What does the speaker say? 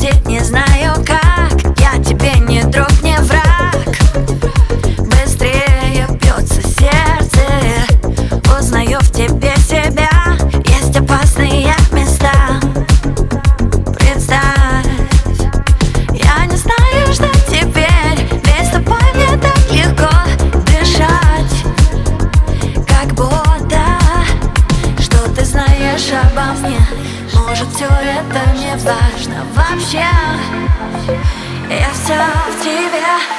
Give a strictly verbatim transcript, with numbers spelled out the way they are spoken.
ответить не знаю как. Я тебе не друг, не враг. Быстрее бьется сердце, узнаю в тебе себя. Есть опасные места, представь. Я не знаю, что теперь, ведь с тобой мне так легко дышать. Как будто, что ты знаешь обо мне. Может, все это не важно вообще. Я вся в тебе.